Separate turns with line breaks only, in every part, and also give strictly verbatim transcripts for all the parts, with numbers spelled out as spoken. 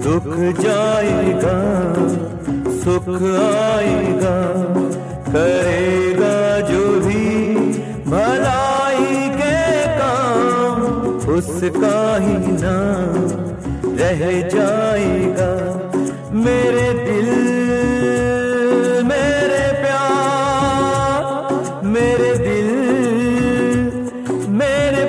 दुख जाएगा सुख आएगा, करेगा जो भी भलाई के काम उसका ही नाम रह जाएगा। मेरे दिल मेरे प्यार मेरे दिल मेरे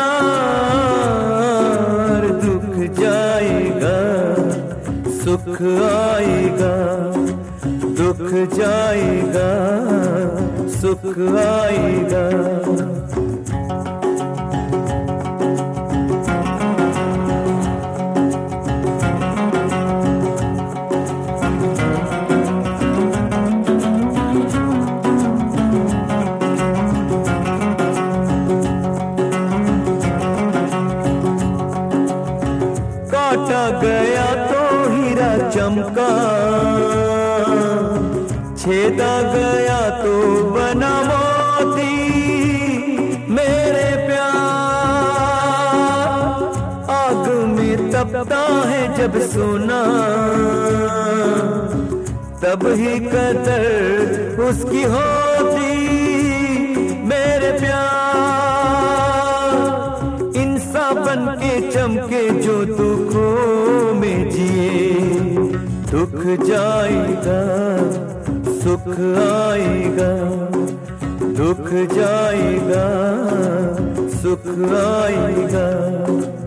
प्यार, दुख जाएगा सुख आएगा, दुख जाएगा सुख आएगा। काटा गया तो हीरा चमका, छेदा गया तो बना मोती। मेरे प्यार आग में तपता है जब सोना, तब ही कदर उसकी होती। मेरे प्यार इंसान बन के चमके जो दुखों में जिए, दुख जाएगा सुख आएगा, दुख जाएगा सुख आएगा।